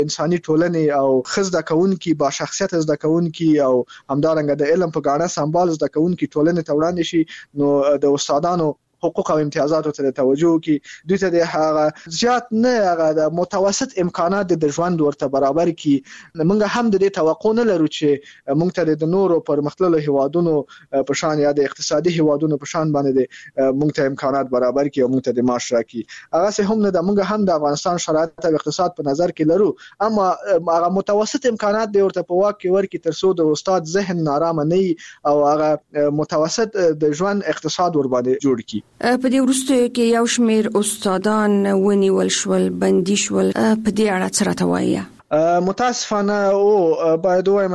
انساني ټولنې او خزده کوونکي با شخصیت زده کوونکي او همدارنګه د علم په ګاڼه سمبال زده کوونکي ټولنې ته وړاندې شي، نو د استادانو حقوق او امتیازاتو ته توجه کی، دوی ته د هغه زیات نه هغه د متوسط امکانات د ژوند ورته برابر کی. موږ هم د دې توقع نه لرو چې موږ ته د نورو پرمختللو هیوادونو په شان یا د اقتصادي هیوادونو په شان باندې موږ ته امکانات برابر کی او موږ ته د معاش راکړي. هغه څه هم نه د موږ هم د افغانستان شرایط او اقتصاد په نظر کې لرو، اما هغه متوسط امکانات د ورته په واک کې ورکی تر څو د استاد ذهن نارامه نه او هغه متوسط د ژوند اقتصاد ور باندې جوړ کی. په دې وروسته کې یو شمېر استادان ونیول شول، بندي شول، په دې اړه څه راته وایي؟ متاسفانه او باید وایم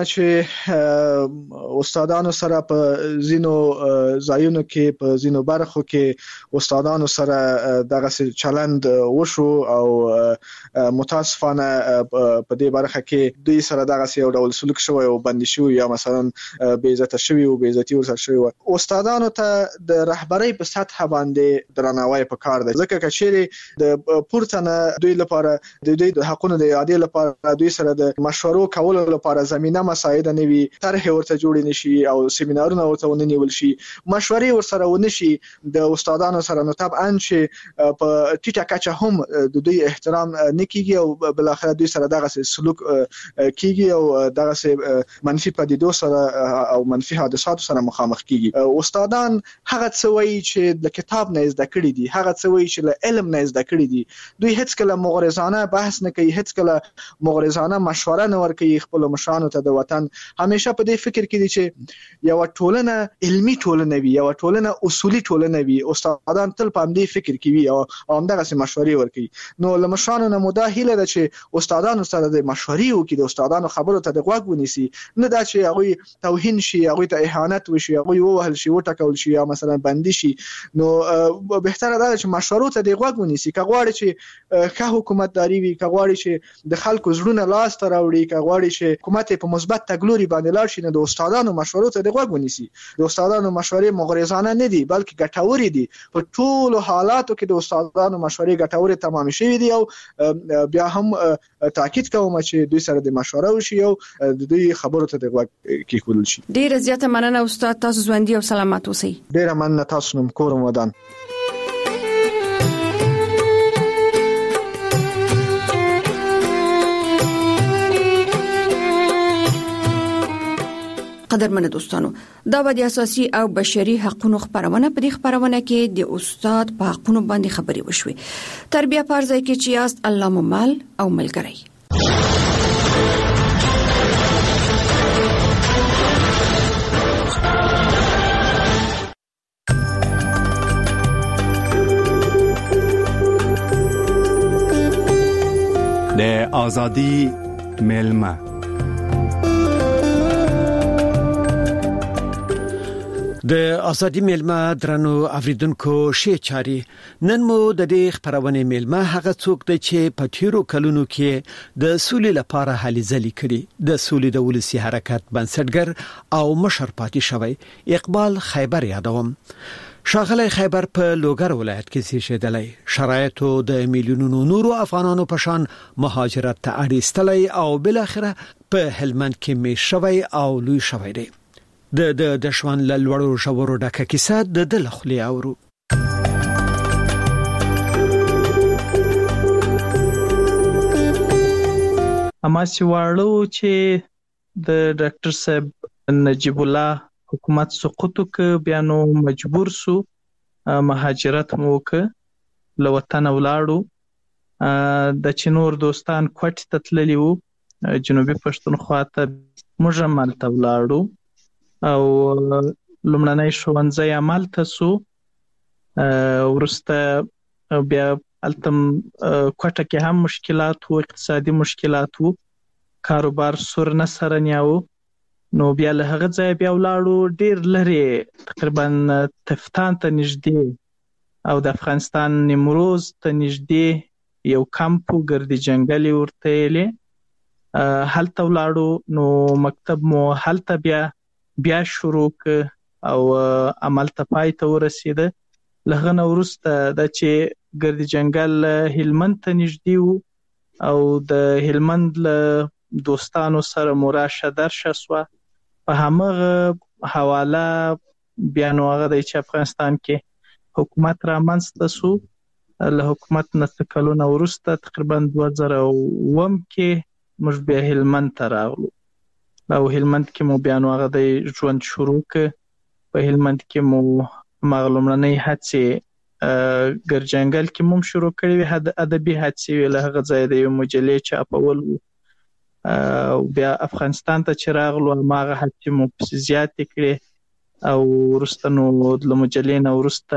چې استادانو سره په زینو ځایونو کې په زینو برخو کې استادانو سره دغه چلند وشو او متاسفانه په دې برخه کې دوی سره دغه یو ډول سلوک شوی او بندي شوی یا مثلا بې عزت شوی او بې عزتي ورسره شوی. استادانو ته د رهبرۍ په سطح باندې درناوی پکار دی، ځکه چې د پورتنه دوی لپاره د دوی د حقونو د اعادې لپاره دوی سره د مشورو کولو لپاره زمينه مساعده نوي طرح ورته جوړ نشي او سیمینارونه ورته ونیول شي، مشورې ورسره ونشي د استادانو سره، نو طبعا چې په ټیټه کچه هم د دوی احترام نکېږي او بل اخر دوی سره دغه سلوک کیږي او دغه منفي پدیدو سره او منفي حادثاتو سره مخامخ کیږي. استادان هغه څه وایي چې د کتاب نه زده کړي دي، هغه څه وایي چې له علم نه زده کړي دي، دوی هیڅ کله مغرضانه بحث نه کوي، هیڅ کله مغرضانه مشوره نه ورکوي خپل مشرانو ته. د وطن همیشه په دې فکر کې دي چې یو ټولنه علمي ټولنه وي، یو ټولنه اصولي ټولنه وي. استادان تل په دې فکر کې وي او همدغه مشورې ورکوي. نو له مشرانو نه مده هیله ده چې استادانو سره د مشورې وکړي، د استادانو خبرو ته د غوږ ونیسي، نه دا چې هغه توهین شي، هغه ته اهانت وشي، هغه ووهل شي، وټکول شي یا مثلا بندي شي. نو بهتره ده چې مشورو ته د غوږ ونیسي. که غواړي چې ښه حکومتداري وي، که غواړي چې د خلکو زړونه لاس ته راوړي، که غواړي چې حکومت په مثبت تګلوري باندې لاړ شي، نو د استادانو مشورو ته د غوږ ونیسي. د استادانو مشورې مغرضانه نه دي بلکې ګټورې دي. په ټولو حالاتو کې د استادانو مشورې ګټورې تمام شوي دي او بیا هم تاکید کوم چې دوی سره د مشوره وشي او د دوی خبرو ته د غوږ کېښودل شي. ډیره زیاته مننه استاد، تاسو ژوندي او سلامت اوسئ. ډیره مننه، تاسو نوم کور ودان. قدرمن دوستانو، دا د اساسي او بشري حقوقو خبرونه په دې خبرونه کې د استاد په حقوقو باندې خبري وشوي. تربیه پرځای کې چې یاست الله ممل او ملګری. د ازادي ملما د ازادي ملما درنو اوریدونکو شي چاري. نن مو د دې خبرونه ملما هغه څوک دی چې په تیرو کلونو کې د سولې لپاره هلي ځلي کړي، د سولې د ولسی حرکت بنسټګر او مشر پاتې شوی اقبال خیبر یادوم. شاغلی خیبر په لوګر ولایت کې زیږیدلی، شرایطو د میلیونونو نورو افغانانو په شان مهاجرت ته اړیستلی او بل اخره په هلمند کې می شوی او لوی شوی دی. د شوان لړورو شورو ډکه کیسه د دل خلی اورو. اما سیوالو چې د ډاکټر صاحب نجیب الله حکومت سقوط ک بیانو مجبور سو مهاجرت موک له وطن ولاړو. د چنور دوستان کوټ ته تللی وو، جنوبي پښتونخوا ته موږ مالته ولاړو او لومړنۍ ښوونځی عمل ته سو. ورسته بیا التم کوټه کې هم مشکلات وو، اقتصادي مشکلات وو، کاروبار سور نه سره نیاو. نو بیا له هغه ځای بیا ولاړو ډیر لري، تقریبا تفتان ته نږدې او د افغانستان نیمروز ته نږدې یو کمپ ګردي جنگلي ورته یې هلته ولاړو. نو مکتب مو هلته بیا شروع او عمل ته پای ته ورسیده. لغه نو ورسته د چې ګردي جنگل هلمند ته نږدې وو او د هلمند له دوستانو سره مراشه درشه سوه. په همغه حواله بیا نو هغه دی چې افغانستان کې حکومت رامنځته سو. له حکومت نه څه کلونه وروسته تقریبا 2009 کې موږ بیا هلمند ته راغلو او هلمند کې مو بیا نو هغه دی ژوند شروع کړ. په هلمند کې مو هماغه لومړنۍ هڅې ګرجنګل کې مو شروع کړې وې، ادبي هڅې وې، له هغه ځایه د یوې مجلې چاپول وو. بیا افغانستان ته چې راغلو هماغه هڅې مو پسې زیاتې کړې او وروسته نو له مجلې نه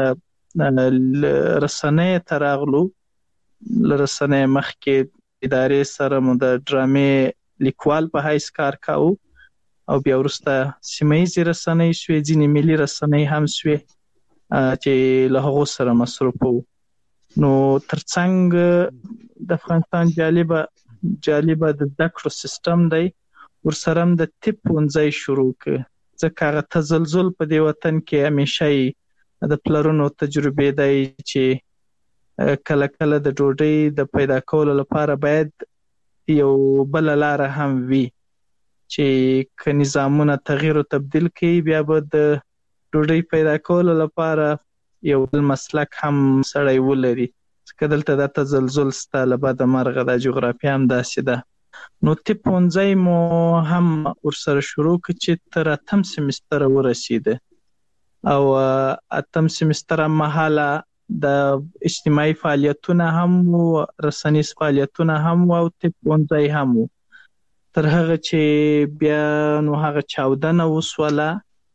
وروسته رسنیو ته راغلو. له رسنیو مخکې ادارې سره مو د ډرامې لیکوال په حیث کار کاوه او بیا وروسته سیمه ییزې رسنۍ سوې، ځینې ملي رسنۍ هم سوې چې له هغو سره مصروف وو. نو ترڅنګ د افغانستان جالبه د زده کړو سیستم دی، ورسره هم د طب ښوونځی شروع کړ، ځکه هغه تزلزل په دې وطن کې همیشه د پلرونو تجربې دی چې کله کله د ډوډۍ د پیدا کولو لپاره باید یو بل لاره هم وي چې که نظامونه تغییر او تبدیل کوي بیا به د ډوډۍ پیدا کولو لپاره یو بل مسلک هم سړی ولري، ځکه دلته دا تزلزل سته، له بده مرغه دا جغرافیه هم داسې ده. نو طب ښوونځی مو هم ورسره شروع کړ چې تر 8م سیمستره ورسېده او 8م سیمستر مهاله د اجتماعي فعالیتونه هم وو، رسنیز فعالیتونه هم وو او طب ښوونځی هم وو. تر هغه چې بیا نو هغه چاودنه وسوله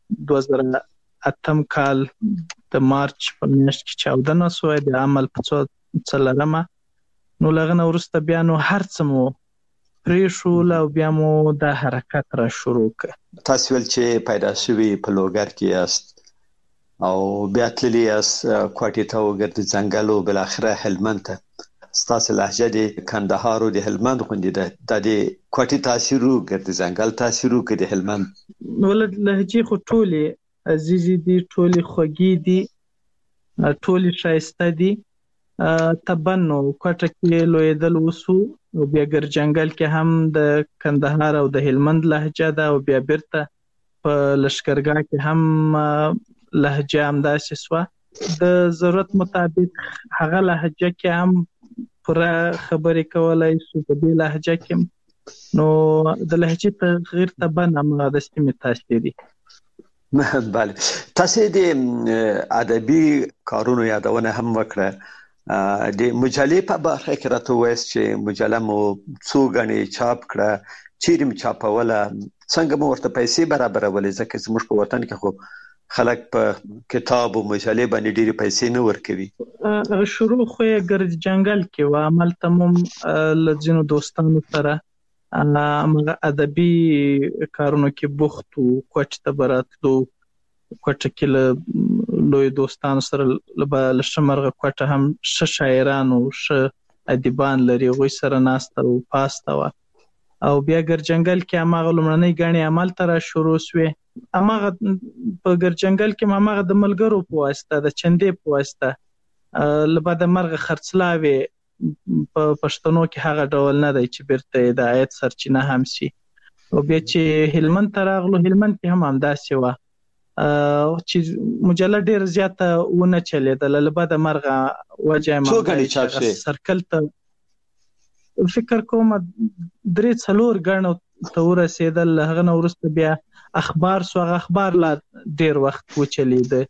2008 کال د مارچ په میاشت کې چاودنه سوه د عمل په 4 نو له هغه نه وروسته بیا نو هر څه مو پرېښول او بیا مو دا حرکت را شروع کړ. تاسو ول چې پیدا شوي په لوګر کې یاست او بیا تللی یاست کوټې ته وګرځئ ځنګل او بالاخره هلمند ته. ستاسو لهجه د کندهار او د هلمند غوندې ده، د دې کوټې تاثیر وګرځي ځنګل تاثیر وکړي د هلمند؟ نو لهجې خو ټولې عزیزې دي، ټولې خوږې دي، ټولې ښایسته دي. طبعا نو کوټه کې لویدل وسو او بیا ګرجنګل کې هم د کندهار او د هلمند لهجه ده او بیا بیرته په لشکرګاه کې هم لهجه همداسې سوه. د ضرورت مطابق هغه لهجه کې هم پوره خبرې کولای سو په دې لهجه کې. نو د لهجې تغییر طبعا هم د سیمې تاثیر دی. بله، تاسو د ادبي کارونو یادونه هم وکړه. د مجلې په برخه کې راته وایست چې مجله مو څو غني چاپ کړه، چیرې مو چاپوله، څنګه مو ورته پیسې برابرولې؟ ځکه زموږ په وطن کې خو خلک په کتاب او مجلې باندې ډېرې پیسې نه ورکوي. شروع خو یې ګرجنګل کې و، عملته مو له ځینو دوستانو سره هغه ادبي کارونو کې بوخت وو. کوټې ته به راتلو، کوټه کې له لوی دوستانو سره له ښه مرغه کوټه هم ښه شاعران او ښه ادیبان لري، هغوی سره ناسته او پاسته وه. او بیا ګرجنګل کې هماغه لومړنۍ ګڼې عمل ته را شروع سوې. هماغه په ګرجنګل کې هماغه د ملګرو په واسطه، د چندې په واسطه له بده مرغه خرڅلاوې په پښتنو کې هغه ډول نه دی چې بیرته د عاید سرچینه هم سي. او بیا چې هلمند ته راغلو، هلمند کې هم همداسې وه چې مجله ډېره زیاته ونه چلېدله، له بده مرغه وجه څو ګڼې چاپ شوې؟ سرکل ته فکر کوم 3-4 ګڼو ته ورسېدل. له هغه نه وروسته بیا اخبار سو، هغه اخبار لا ډېر وخت وچلېده.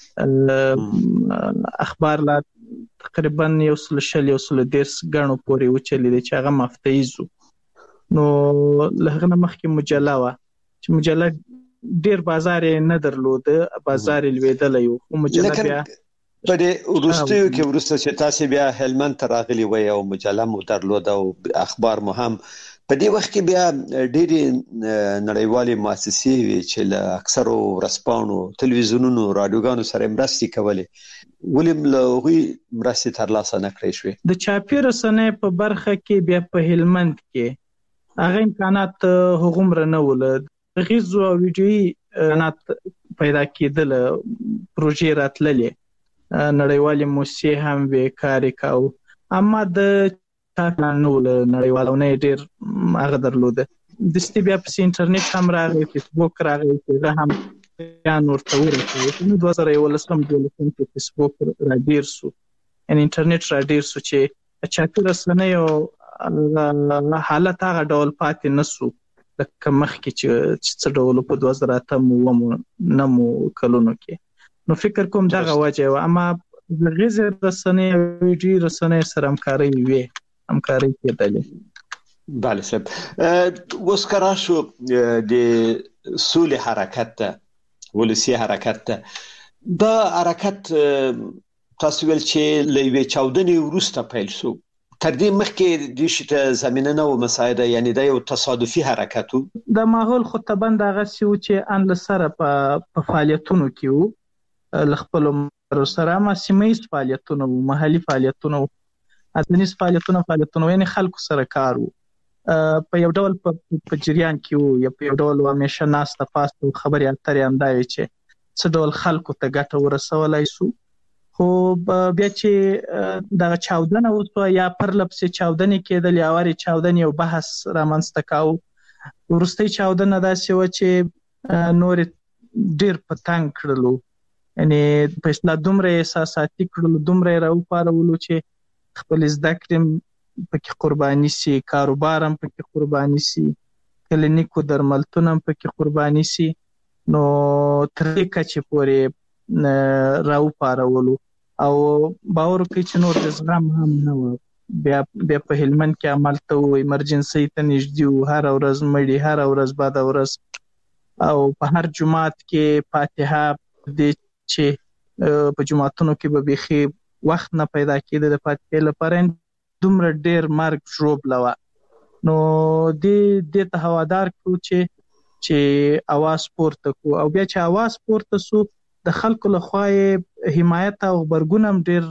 اخبار لا تقریبا 120-130 ګڼو پورې وچلېده چې هغه مفتیز وو. نو له هغه نه مخکې مجله وه چې مجله ډېر بازار یې نه درلوده، بازار یې لوېدلی وو، خو مجله بیا په دې وروستیو کې وروسته چې تاسو بیا هلمند ته راغلي وئ او مجله مو درلوده او اخبار مو هم، په دې وخت کې بیا ډېرې نړیوالې مؤسسې وي چې له اکثرو ورځپاڼو، تلویزیونونو، راډیوګانو سره مرستې کولې، ولې له هغوی مرستې ترلاسه نه کړای شوې؟ د چاپي رسنیو په برخه کې بیا په هلمند کې هغه امکانات هغومره نه وو. له غیزو او ویډیویي امکانات پیدا کېدله، پروژې راتللې، نړیوالې موسسې هم وې کار یې کاوه. اما د نو نړیوالونه ډیر هغه درلوده دستي بیا په انټرنیټ هم راغی فیسبوک راغی چې هم بیان ورته ورکوي نو 2011 کې فیسبوک را ډیر سو ان انټرنیټ را ډیر سو چې چاته رسنۍ او حالت هغه ډول پاتې نسو لکه مخکې چې څه ډول په 2008 نمو کلونو کې نو فکر کوم دغه وجه و اما غیر رسنۍ ویډیو رسنۍ سره همکاري کېدلې بله صاحب وسکرا شو د سولې حرکت ته ولسی حرکت ته دا حرکت تاسو ول چې لوي چاودنې وروسته پیل شو تر دې مخکې د شته زمينه نو مساعده یعنی دا یو تصادفي حرکت د ماحول خو تبند هغه سیو چې ان لسره په فعالیتونو کې وو لخپل سره ما سیمایي فعالیتونو محلي فعالیتونو اتنیس فعالیتونو یعنی خلکو سره کار وو په یو ډول په جریان کې وو یا په یو ډول همیشه ناس ته پاسته خبري اترې هم دا وی چې څه ډول خلکو ته ګټه ورسولای سو خو بیا چې دا چاودنه وسو یا پر لپس چاودنه کېدل یا وری چاودنه یو بحث رامنځته کاو ورستۍ چاودنه داسې و چې نور ډیر پتنګ کړلو یعنی په اصطلاح دومره احساساتي کړلو دومره راوپارولو چې خپل زده کړم پکې قرباني سي کاروبار هم پکې قرباني سي کلینیکو درملتون هم پکې قرباني سي نو تر دې کچې پورې راوپارولو او باور کوي چې نور د زغم هم نه و بیا په هلمند کې عمل ته ایمرجنسي ته نږدې هر ورځ مړی هر ورځ بعد ورځ او په هر جمعات کې فاتحه د چې په جمعاتونو کې به بيخي وخت نه پیدا کېده د فاتحه لپاره دومره ډیر مرګ ژوب لوا نو د ته هوادار کو چې اواز پورته کو او بیا چې اواز پورته سو د خلکو لخوا حمایت او خبرګونم ډیر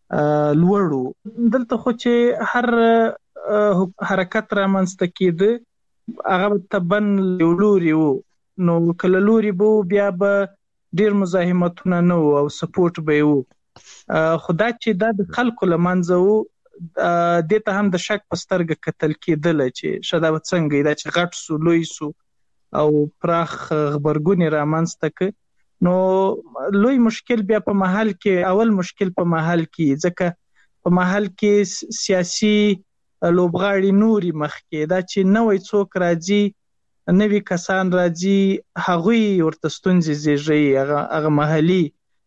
لوړو دلته خو چې هر حرکت را منځته کېده هغه تبن لوري وو نو کله لوري بو بیا به ډیر مزاحمتونه نه او سپورټ به وو خدا چې د خلکو لمنځه وو دته هم د شک پسترګه کتل کېدل چې شدا څنګه دا چې غټ سو لوی سو او پراخ خبرګونی را منځته ک نو لوی مشکل بیا په محل کې اول مشکل په محل کې ځکه په محل کې سیاسي لوبغاړي نوري مخ کې دا چې نوې څوک راځي نوې کسان راځي هغوی ورته ستونزې زیږي هغه محلي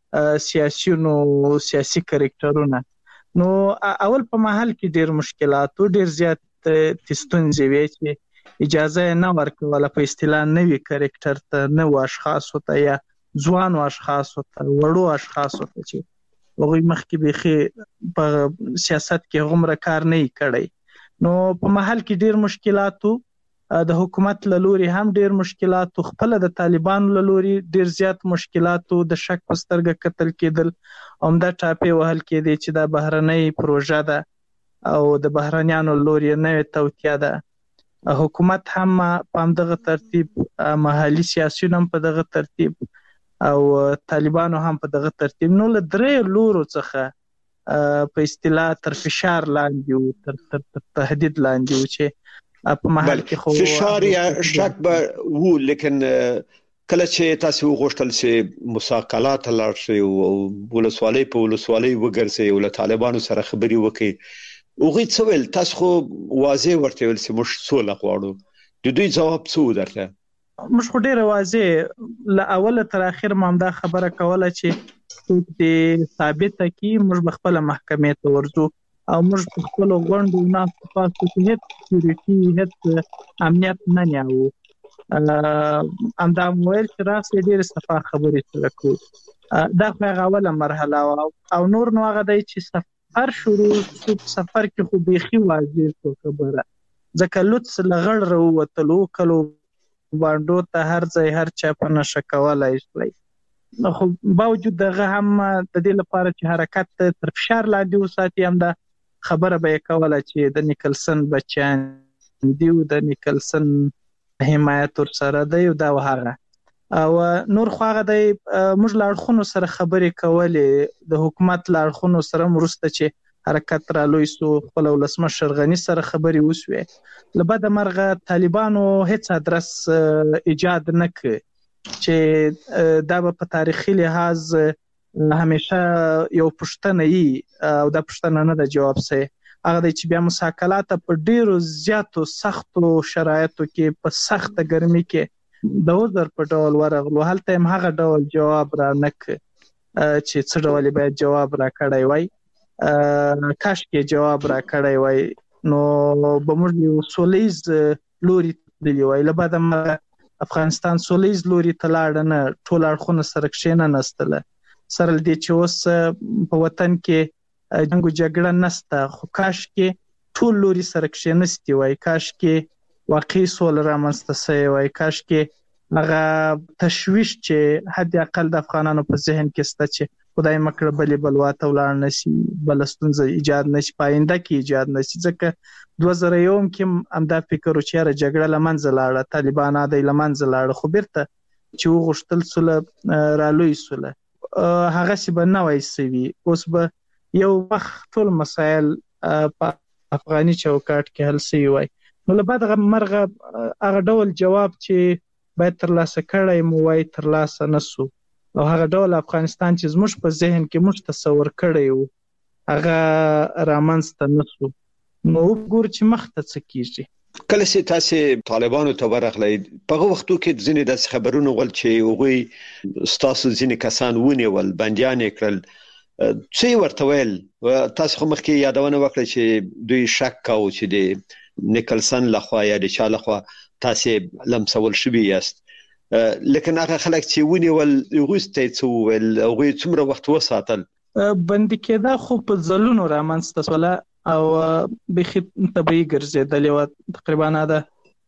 سیاسي کریکټرونه نو اول په محل کې ډیر مشکلات او ډیر زیات ستونزې وي چې اجازه نه ورکوله په اصطلاح نوې کریکټر ته نو اشخاص ته یا ځوانو اشخاص ته وړو اشخاص ته چې هغوی مخکې بيخي په سیاست کې غومره کار نه کړی نو په محل کې ډیر مشکلات د حکومت له لوري هم ډیر مشکلات خپل د طالبانو له لوري ډیر زیات مشکلات د شک پسترګه کتل کېدل همدا ټاپې وهل کېدي چې دا بهرنۍ پروژه ده او د بهرنیانو لوري نه توتیا ده حکومت هم په دغه ترتیب محلي سیاسيون هم په دغه ترتیب او طالبانو هم په دغه ترتیب نو له درې لورو څخه په اصطلاح تر فشار لاندې او تر تهدید لاندې و چې په محل کې خو فشار یا شک به وو لیکن کله چې تاسو غوښتل چې مساقلات لاړ شي او ولسوالۍ په ولسوالۍ وګرځي او له طالبانو سره خبري وکړي اوغه څه ویل تاسو خو واضح ورته ویل چې موږ سوله غواړو د دوی جواب څه درته موږ خو ډېر واضح له اوله تر اخر مامدا خبره کوله چې د ثابته کی موږ خپل محکمې ته ورځو او موږ په خپل غونډو نه تاسو ته هیڅ سکیورټي هیڅ امنیت نه نیاو امدا مویل چې راځي ډېر صفه خبرې سره کوو دا خو اوله مرحله او نور نو هغه دی چې سفر شروع سفر کې خو بيخي واضح خبره ځکه لوت لغړ وروتلو کلو باندو ته هر ځای هر چا په نشه کولای شي نو خو باوجود دغه هم د دې لپاره چې حرکت تر فشار لاندې وساتي هم دا خبره به کوله چې د نیکلسن بچیان دیو د نیکلسن حمایت ور سره دی دا وهغه او نور خو هغه د موږ لاړخونو سره خبرې کولې د حکومت لاړخونو سره مرسته چې حرکت را لوی سو، خپل ولسمشر غني سره خبرې وسوې. لبد مرغه طالبانو هیڅ ادرس ایجاد نه کړ چې دا په تاریخي لحاظ همیشه یو پښتنه ای او دا پښتنه نه د جواب سي هغه د چې بیا مساکلات په ډیرو زیاتو سختو شرایطو کې په سخت ګرمي کې د وزر په ډول ورغلو. هلته هم هغه ډول جواب را نک چې څه ډول باید جواب را کړی وای. کاش کې جواب را کړی وای نو به موږ یو سولیز لوري دی وای. لبد افغانستان سولیز لوري تلاړ نه، ټول اړخونه سره کښینه نستله سره دې چې اوس په وطن کې جنگ او جګړه نسته، خو کاش کې ټول لوري سره کښینستی وای، کاش کې واقعي سوله رامنځته شوې وای، کاش کې هغه تشویش چې حد اقل د افغانانو په ذهن کې سته چې خدای مکړه بلې بلوا ته ولاړ نشي، بل ستونزه ایجاد نشي، پاینده کې ایجاد نشي. ځکه 2001 کې همدا فکر و چې جګړه لمنځه لاړه، طالبان د لمنځه لاړه، خو بیرته چې وغوښتل سوله رالوی سوله هغه سی به نه وای سوي. اوس به یو وخت ټول مسایل په افغاني چوکاټ کې حل سوي وای. نو له بعد مرغه هغه ډول جواب چې باید ترلاسه کړی مو وای ترلاسه نسو، او هغه ډول افغانستان چې زموږ په ذهن کې موږ تصور کړی وو هغه رامنځته نسو. نو وګور چې مخته څه کیږي. کله چې تاسو طالبانو ته ورغلئ په هغه وختو کې ځینې د خبرونو ول چې هغوی ستاسو ځینې کسان ونیول بندیان کړل، څه ورته ویل؟ تاسو خو مخکې یادونه وکړه چې دوی شک کاوه چې د نیکلسن لخوا یا د چا لخوا تاسو لمسول شوي یاست، لیکن هغه خلک چې ونیول هغوی ته څه وویل؟ هغوی څومره وخت وساتل؟ بندي کېدا خو په ځلونو رامنځته سوله او بخي طبيعي ګرځېدلې و. تقریبا دا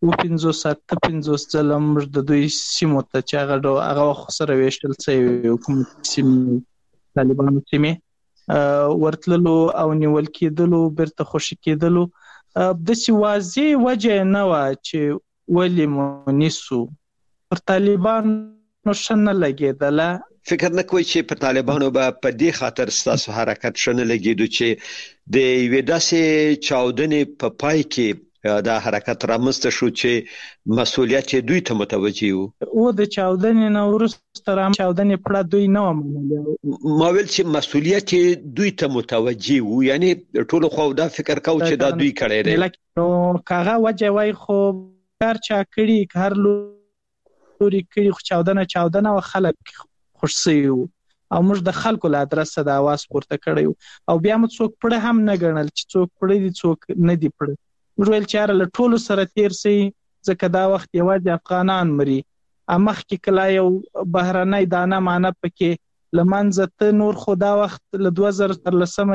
15 ځله موږ د دوی سیمو ته چې هغه وخت سره ویشتل څه حکومت سیمې طالبانو سیمې ورتللو او نیول کېدلو بیرته خوشي کېدلو. د سی واضح وجه نه و چې ولی مونیسو پر طالبانو شنه لګیدله. فکر نه کوي چې پر طالبانو به په دې خاطر ستاسو حرکت شنه لګیدو چې د یوې داسې چاودنې په پای کې دا حرکت رامنځته شو چې مسؤلیت دوی ته متوجي وو؟ او د چاودنې نه وروسته چاودنې پړه دوی نه ومنله. ما ویل چې مسؤلیت دوی ته متوجي وو، یعنی ټول خو دا فکر کاوه چې دا دوی کړی دی. نو کاغه وجه وای خو کار چا کړی، هر لوري کړی، خو چاودنه او خلک خوشسي وو او موږ د خلکو له ادرسه د आवाज پورته کړی او بیا موږ څوک پړه هم نه ګڼل چې څوک پړه دي څوک نه دی پړه. موږ ویل چې له ټولو سره تیر سي ځکه دا وخت یوازې افغانان مري، امخ کې کلا یو بهرنۍ دانه معنی پکې لمنځه ته نور خو دا وخت له 2013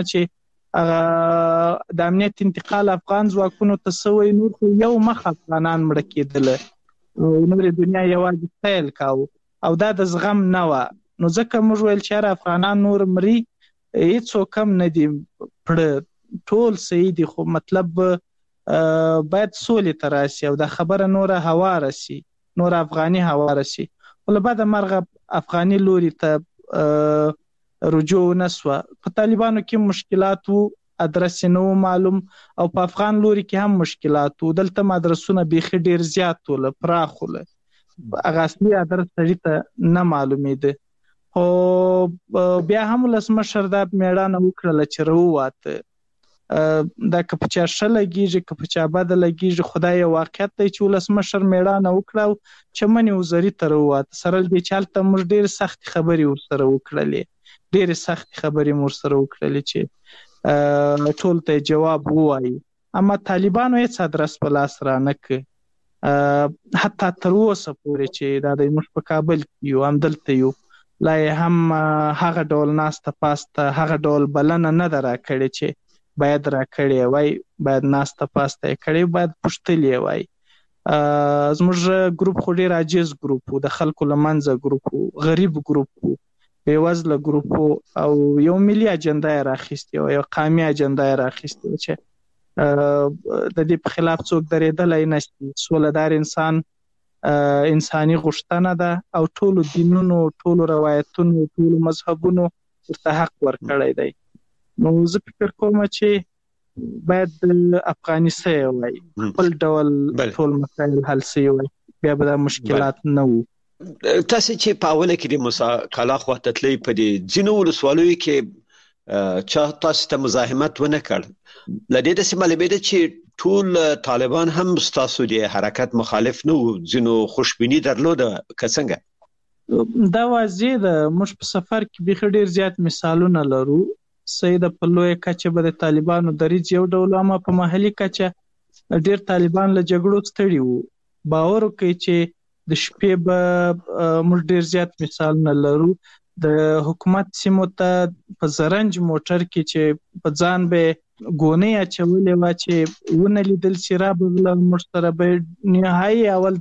چې د امنیت انتقال افغان ځواکونو ته سوی نور خو یو مخ افغانان مړه کېدل او نور دنیا یوازې تیل کاو او دا د زغم نه و. نو ځکه موږ ویل چې افغانان نور مري هیڅ کم نه دي پړه ټول صحیح دي، خو مطلب باید سولې ته راشي او دا خبره نوره هواره شي، نوره افغاني هواره شي. ول بعد مرغه افغاني لوري ته رجوع نسوه. په طالبانو کې مشکلات وو، ادرس نو معلوم او په افغان لوري کې هم مشکلات وو. دلته مدرسونه بيخي ډیر زیات ول پراخول، هغه اصلي ادرس ته نه معلومېده. خو بیا هم لسمشر دا میړانه وکړه چې وروته دا کپچا شلګیږي کپچا بدلګیږي. خدای واقعیت دی چې لسمشر میړانه وکړه چې منی وزري تر وته سره دې چالت موږ ډیر سخت خبري ورسره وکړلې، ډیر سخت خبري ورسره وکړلې چې ټول ته جواب وایي. اما طالبانو هیڅ ادرس په لاس را نه ک، حتی تر اوسه پورې چې دا د موږ په کابل کې یو هم دلته یو لا هم هغه ډول ناسته پاسته هغه ډول بلنه نه درا کړي چې باید را کړی وای، باید ناسته پاسته کړي، باید پښتلې وای. زموږ ګروپ خو ډیر عاجز ګروپ وو، د خلکو لمنځه ګروپ وو، غریب ګروپ وو، بیوزله ګروپ وو او یو ملي اجنډا راخیستي او یو قومي اجنډا راخیستي چې د دې په خلاف څوک درېدلای نشي. سولهدار انسان انساني غوښتنه ده او ټولو دینونو، ټولو روایتونو، ټولو مذهبونو ورته حق ورکړی دی. نو زه فکر کوم چې باید افغاني سي وای خپل ډول ټول مسایل حل سي وای بیا به مشکلات نه وو. تاسو چې په اوله کې د موسی کلا خوا ته تللی په دې ځینو ولسوالیو کې چا تاسو ته مزاحمت ونه کړ لدې د سیمه ده چې ټول طالبان هم تاسو د حرکت مخالف نه وو ځینو خوشبینی درلوده څنګه دا واضح ده. موږ په سفر کې به ډیر زیات مثالونه لرو. سید په لوی کچه به د طالبانو دریځ یو ډول اما په محلي کچه ډیر طالبان له جګړو ستړي وو. باور کوي چې د شپې به موږ ډیر زیات مثالونه لرو. د حکومت سیمو ته په زرنج موټر کې چې په ځان به ګونې اچولې و چې ونه لیدل سي را بغله موږ سره به نهایي اول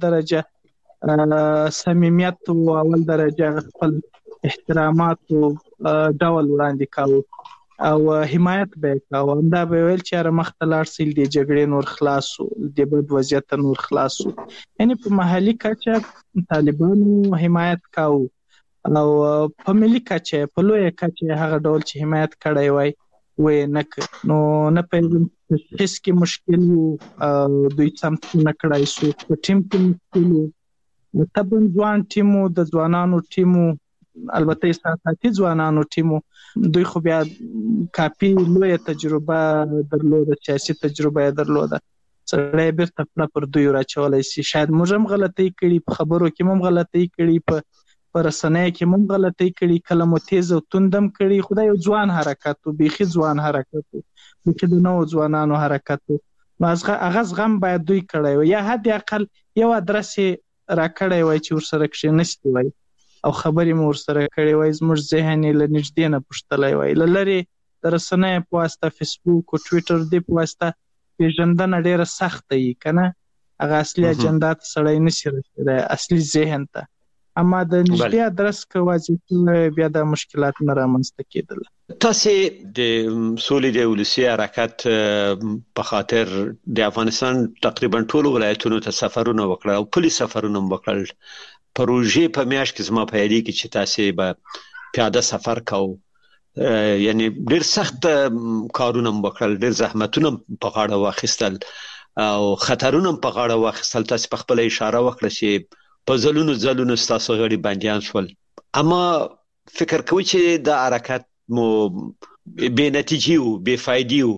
درجه صمیمیت او اول درجه خپل احترامات او ډول وړاندې کاوه او حمایت به کاوه. دا به ویل چې مخته لاړ سي د جګړې نور خلاصو د بد وضعیت نور خلاصو. یعنی په محلي کچه طالبانو حمایت کاوه او په ملي کچه په لوی کچه هغه ډول چې حمایت کړی وای و نه نو نه په هیڅ کې مشکل دوی سمت نه کړای شو. په ټیم کې مشکل تبن ځوان ټیمو د ځوانانو ټیمو البته اساساتي ځوانانو ټیمو دوی خو بیا کافي لوی تجربه درلوده سیاسي تجربه درلوده سړی بیرته پر دوی راچولای شي. شاید موږ هم غلطي کړي په خبرو کې هم غلطي کړي په رسنۍ کې هم غلطي کړي کله مو تیز او توندم کړي. خدای یو ځوان حرکت او بيخي ځوان حرکت بيخي د نو ځوانانو حرکت نو هغه غم باید دوی کړی وي یا حد اقل یو ادرس را کړی وي چې ورسره کښینستی وي او خبرې مو ورسره کړی وي. زموږ ذهن یې له نږدې نه پوښتلی وي. له لرې د رسنۍ په واسطه فیسبوک او ټویټر دې په واسطه پیژندنه ډېره سخته وي که نه هغه اصلي اجنډا ته سړی نشي رسېدی اصلي ذهن ته. اما د نږدې ادرس که واضح بیا د مشکلات نه رامنځته کېدل. تاسو د سولې د ولسی حرکت په خاطر د افغانستان تقریبا ټول ولایتونو ته سفرونه وکړل او پولیس سفرونه وکړل. پروژې په میاشت کې زما په یادی کې چې تاسو به پیاده سفر کوو یعنی ډیر سخت کارونه وکړل ډیر زحمتونه په غاړه واخیستل او خطرونه په غاړه واخیستل. تاسو په خپل اشاره وکړه چې په ځلونو ستاسو غړي بنديان شول اما فکر کوي چې د حرکت مو بې نتیجې او بې فائدې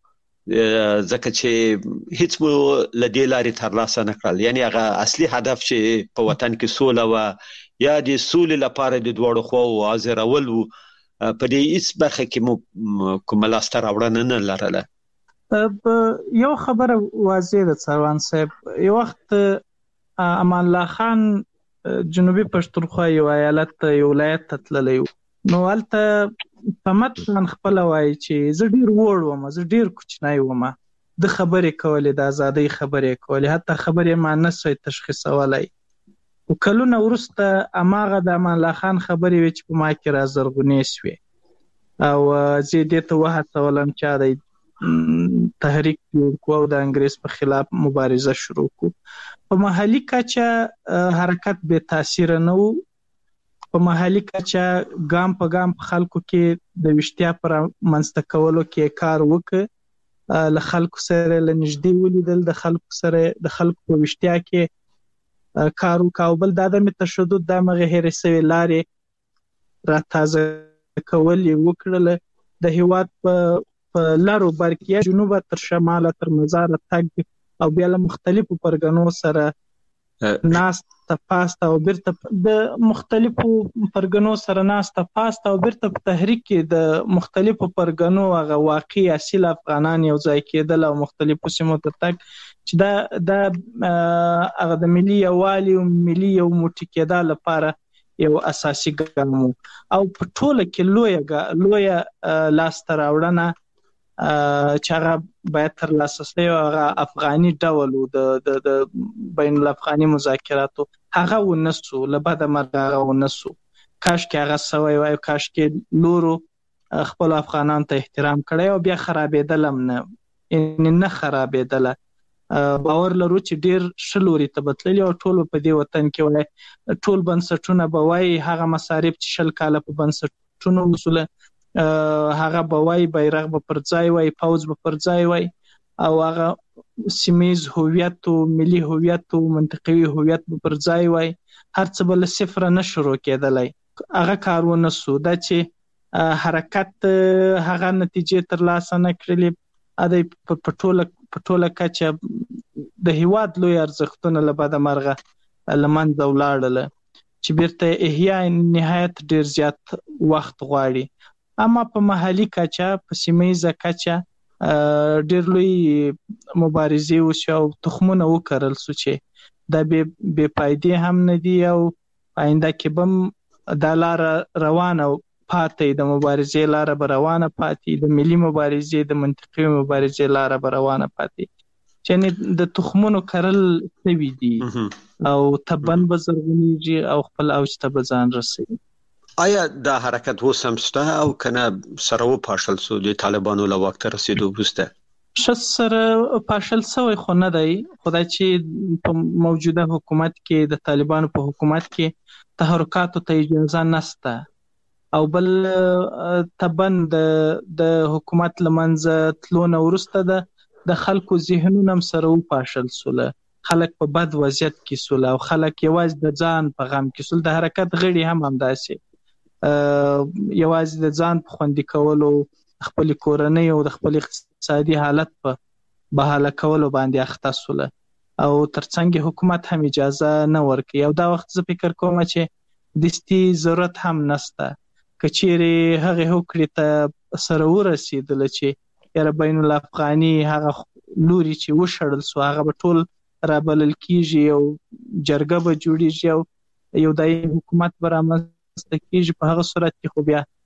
او ځکه چې هیڅ مو لدې لارې ترلاسه نه کړل. یعنی هغه اصلي هدف چې په وطن کې سوله و یا د سولې لپاره د دوړو خو حاضرول وو په دې هیڅ برخه کې مو کومه لاسته راوړنه نه لرله. یو خبره واضح ده څروان صاحب. یو وخت امان الله خان جنوبي پښتونخوا یو ایالت یو ولایت ته تللی نو هلته صمد خان خپل وایي چې زه ډیر وړ وم زه ډیر کوچنی وم د خبرې کولې د ازادۍ خبرې کولې حتی خبرې ما نه سوی تشخیصولای. کلونه وروسته اماغه د امان الله خان خبرې وی چې په ما کې را زرغونې شوې او زه دې ته وهڅولم چې د تحریک جوړ کو او د انګریز په خلاف مبارزه شروع کو. په محلي کچه حرکت به تاثیر نه وو. په محلي کچه ګام په ګام په خلکو کې د وشتیا پر منځته کولو کې کار وکړ له خلکو سره له نږدې ولیدل د خلکو سره د خلکو په وشتیا کې کار وکاو. بل د عدم تشدد د مغه هرې سوي لارې را تازه کول وکړل. د هیواد په لارو برکیه جنوب تر شماله تر مزار تګ او بیا له مختلفو پرګنو سره ناس تفاست او بیرته د مختلفو پرګنو سره ناس تفاست او بیرته په تحریک کې د مختلفو پرګنو هغه واقعي اصل افغانان یو ځای کېدل او مختلفو سیمو ته تک چې دا هغه د ملي یووالي او ملي یو موټی کېدل لپاره یو اساسي ګام او په ټوله کې لویه لاسته راوړنه چې هغه باید ترلاسه شي او هغه افغاني ډول د بین الافغاني مذاکراتو هغه ونسو لبد مرغه هغه ونسو. کاش کې هغه سوي وای کاش کې لورو خپل افغانان ته احترام کړی او بیا خرابېدل هم نه خرابېدل. باور لرو چې ډیر شلوري ته بتللی او ټول په دې وطن کې وای ټول بنسټونه به وای هغه مصارف چې شل کاله په بنسټونو وصوله هغه به وای بیرغ به پر ځای وای، پوز به پر ځای وای، او هغه سیمیز هویت او ملي هویت او منطقوي هویت به پر ځای وای. هر څه به له صفره نه شروع کېدلی. هغه کار ونه سو. دا چې حرکت هغه نتیجې ترلاسه نه کړلې، په ټوله کچه د هیواد لوی ارزښتونه له بده مرغه له منځه ولاړله، چې بیرته احیا نهایت ډیر زیات وخت غواړي. اما په محلي کچه، په سیمه کچه ډیر لوی مبارزې وشو او تخمونه وکرل سو چې دا بې فایدې هم نه دي او آینده کې به دا لاره روانه پاتې، د مبارزې لاره به روانه پاتې، د ملي مبارزې د منطقي مبارزې لاره به روانه پاتې، چې د تخمونو کرل شوي دي او تبن به زرغونیږي او خپل اوج ته به ځان رسوي. آیا دا حرکت اوس هم شته او کنه سره وپاشل سو د طالبانو له واک ته رسیدو وروسته؟ ښه سره پاشل سوی خو نه دی، خدای چې په موجوده حکومت کې، د طالبانو په حکومت کې تحرکاتو ته اجازه نسته، او بل تبن د حکومت لمنځه تلو نه وروسته د خلکو ذهنونه هم سره وپاشل سوله، خلک په بد وضعیت کې سوله او خلک یوازې د ځان په غم کې سول. د حرکت غړي هم همداسې یوازې د ځان په خوندي کولو، خپل کورنۍ او د خپل اقتصادي حالت په بحاله کولو باندې اخته سوله او ترڅنګ حکومت هم اجازه نه ورکوي. او دا وخت زه فکر کوم چې دستي ضرورت هم نسته، که چیرې هغې هوکړې ته سره ورسېدله چې یاره بین الافغاني هغه لوري چې وشړل سو هغه به ټول رابلل کیږي او جرګه به جوړیږي او یو دایمي حکومت به رامنځته کیږي، په هغه صورت کې خو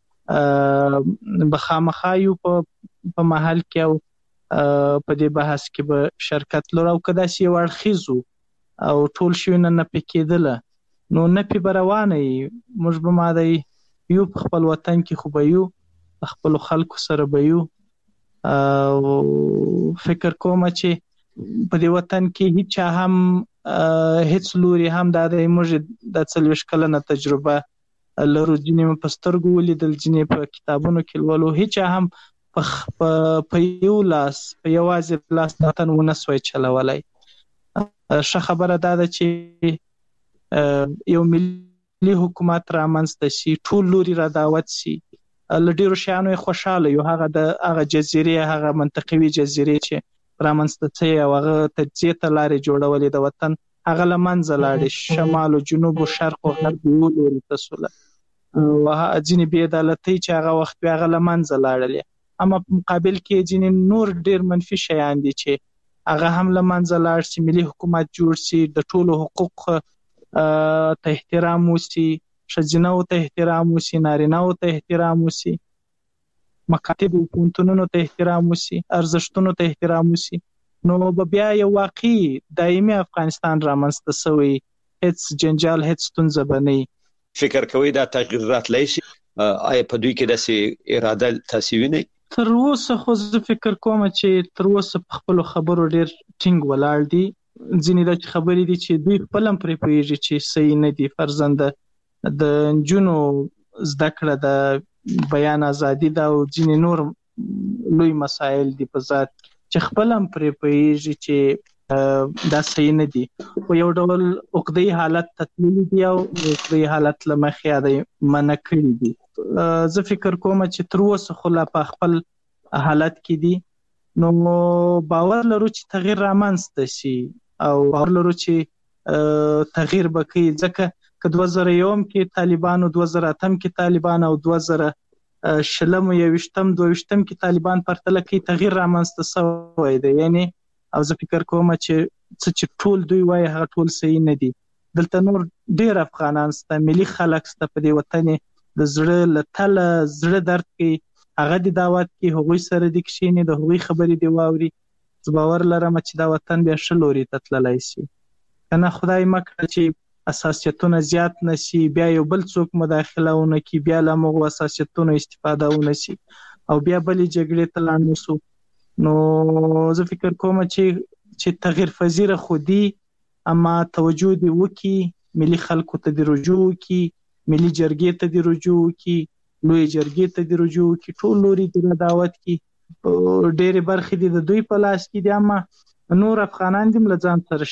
بیا به خامخا یو په محل کې او په دې بحث کې به شرکت لرو. او که داسې یو اړخیز او ټول شیونه نه پې کېدله نو نه پې به روانه یي، موږ به ماده یو په خپل وطن کې خو به یو، په خپلو خلکو سره به یو. او فکر کوم چې په دې وطن کې هیچا هم هیڅ لوري هم دا د موږ د 40 کلنه تجربه لرو، ځینې په سترګو ولیدل، ځینې په کتابونو کې لولو، هیچا هم په یو لاس، په یوازې لاس د وطن ونه سوی چلولی. ښه خبره دا ده چې یو ملي حکومت رامنځته شي، ټول لوري را دعوت شي، له ډیرو شیانو یې خوشحاله یو، هغه جزیرې، هغه منطقوي جزیرې چې رامنځته شوې او هغه تجزیې ته لارې جوړولې د وطن، هغه له منځه لاړې، شمال او جنوب او شرق او غرب یو لوري ته سوله، ځینې بې عدالتۍ چې هغه وخت وې هغه له منځه لاړلې. اما په مقابل کې ځینې نور ډیر منفي شیان دي چې هغه هم له منځه لاړ شي، ملي حکومت جوړ شي، د ټولو حقوق ته احترام وشي، ښځینه‌و ته احترام وشي، نارینه‌و ته احترام وشي، مکاتب او پوهنتونونو ته احترام وشي، ارزښتونو ته احترام وشي، نو به بیا یو واقعي دایمي افغانستان رامنځته شوی، هیڅ جنجال، هیڅ ستونزه به نه وي. فکر کوئ دا تغییر راتلی شي؟ آیا په دوی کې داسې اراده تاسې وینئ؟ تر اوسه خو زه فکر کوم چې تر اوسه په خپلو خبرو ډیر ټینګ ولاړ دي. ځینې داسې خبرې دي چې دوی خپل هم پرې پوهېږي چې صحیح نه دي. فرضاً د نجونو زده کړه، د بیان ازادي ده او ځینې نور لوی مسایل دي په ذات چې خپل هم پرې پوهېږي چې دا صحیح نه دي، خو یو ډول عقده‌ي حالت ته تللي دي او عقده‌ي حالت له مخې د منع کړي دي. زه فکر کوم چې تر اوسه خو لا په خپل حالت کې دي، نو باور لرو چې تغییر رامنځته شي او باور لرو چې تغییر به کوي، ځکه که 2001 کې طالبان او 2008 کې طالبان او 2020 او 2022 کې طالبان پرتله کوي، تغییر رامنځته شوی دی. یعنی او زه فکر کوم چې ټول دوی وایي هغه ټول صحیح نه دي. دلته نور ډیر افغانان شته، ملي خلک شته په دې وطن، د زړه له تله زړه درد کوي، هغه د دعوت کې هغوی سره دي کښېني، د هغوی خبرې دی واوري. زه باور لرم چې دا وطن بیا ښه لوري ته تللی شي، که نه خدای مکړه چې اساسیتونه زیات نه شي، بیا یو بل څوک مداخله ونه کړي، بیا له همغو اساسیتونو استفاده ونه شي او بیا بلې جګړې ته لاړ نه شو. نو زه فکر کوم چې تغییر پذیره خو دي، اما توجه دې وکړي، ملي خلکو ته دې رجوع وکړي، ملي جرګې ته دې رجوع وکړي، لوی جرګې ته د رجوع کې ټول لوري د دعوت کې ډېرې برخې د دوی په لاس کې دي، اما نور افغانان دې له ځان سره